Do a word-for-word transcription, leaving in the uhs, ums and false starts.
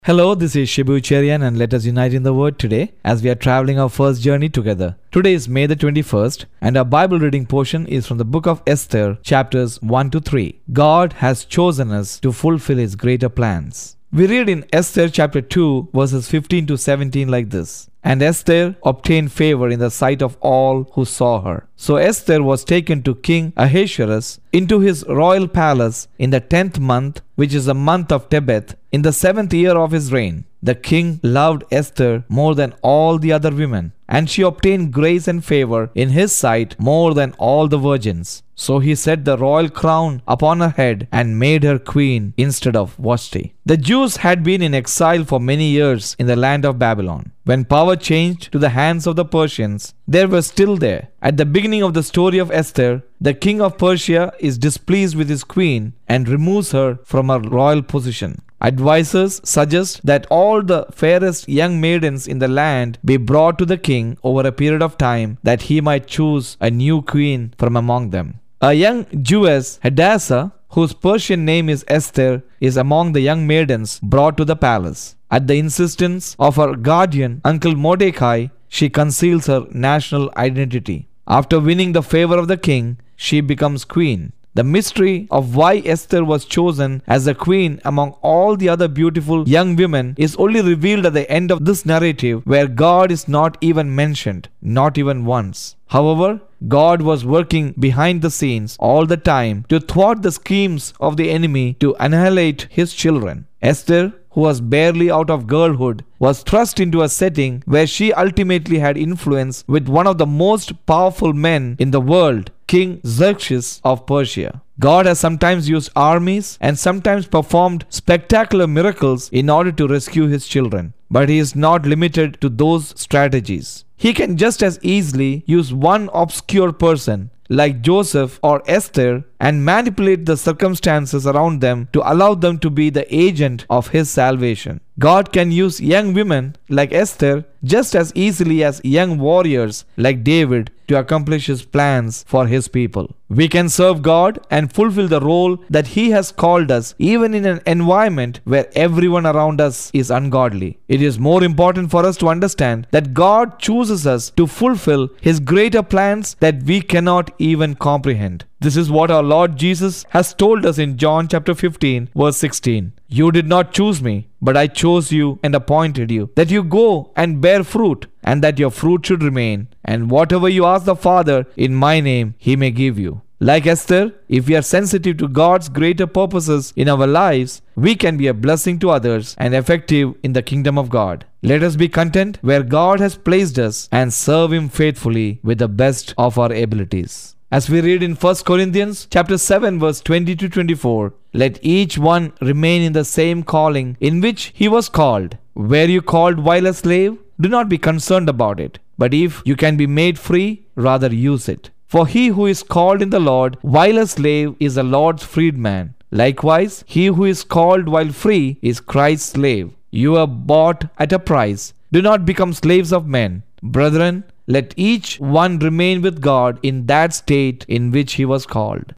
Hello, this is Shibu Cherian and let us unite in the Word today as we are traveling our first journey together. Today is May the twenty-first and our Bible reading portion is from the book of Esther, chapters one to three. God has chosen us to fulfill His greater plans. We read in Esther chapter two verses fifteen to seventeen like this. And Esther obtained favor in the sight of all who saw her. So Esther was taken to King Ahasuerus into his royal palace in the tenth month, which is the month of Tebeth, in the seventh year of his reign. The king loved Esther more than all the other women, and she obtained grace and favor in his sight more than all the virgins. So he set the royal crown upon her head and made her queen instead of Vashti. The Jews had been in exile for many years in the land of Babylon. When power changed to the hands of the Persians, they were still there. At the beginning of the story of Esther, the king of Persia is displeased with his queen and removes her from her royal position. Advisors suggest that all the fairest young maidens in the land be brought to the king over a period of time that he might choose a new queen from among them. A young Jewess, Hadassah, whose Persian name is Esther, is among the young maidens brought to the palace. At the insistence of her guardian, Uncle Mordecai, she conceals her national identity. After winning the favor of the king, she becomes queen. The mystery of why Esther was chosen as a queen among all the other beautiful young women is only revealed at the end of this narrative, where God is not even mentioned, not even once. However, God was working behind the scenes all the time to thwart the schemes of the enemy to annihilate his children. Esther, who was barely out of girlhood, was thrust into a setting where she ultimately had influence with one of the most powerful men in the world, King Xerxes of Persia. God has sometimes used armies and sometimes performed spectacular miracles in order to rescue his children. But he is not limited to those strategies. He can just as easily use one obscure person like Joseph or Esther and manipulate the circumstances around them to allow them to be the agent of his salvation. God can use young women like Esther just as easily as young warriors like David to accomplish his plans for his people. We can serve God and fulfill the role that he has called us even in an environment where everyone around us is ungodly. It is more important for us to understand that God chooses us to fulfill his greater plans that we cannot even comprehend. This is what our Lord Jesus has told us in John chapter fifteen verse sixteen. You did not choose me, but I chose you and appointed you, that you go and bear fruit, and that your fruit should remain, and whatever you ask the Father in my name, he may give you. Like Esther, if we are sensitive to God's greater purposes in our lives, we can be a blessing to others and effective in the kingdom of God. Let us be content where God has placed us and serve him faithfully with the best of our abilities. As we read in First Corinthians chapter seven verse twenty to twenty-four, let each one remain in the same calling in which he was called. Were you called while a slave? Do not be concerned about it. But if you can be made free, rather use it. For he who is called in the Lord while a slave is the Lord's freedman. Likewise, he who is called while free is Christ's slave. You are bought at a price. Do not become slaves of men. Brethren, let each one remain with God in that state in which he was called.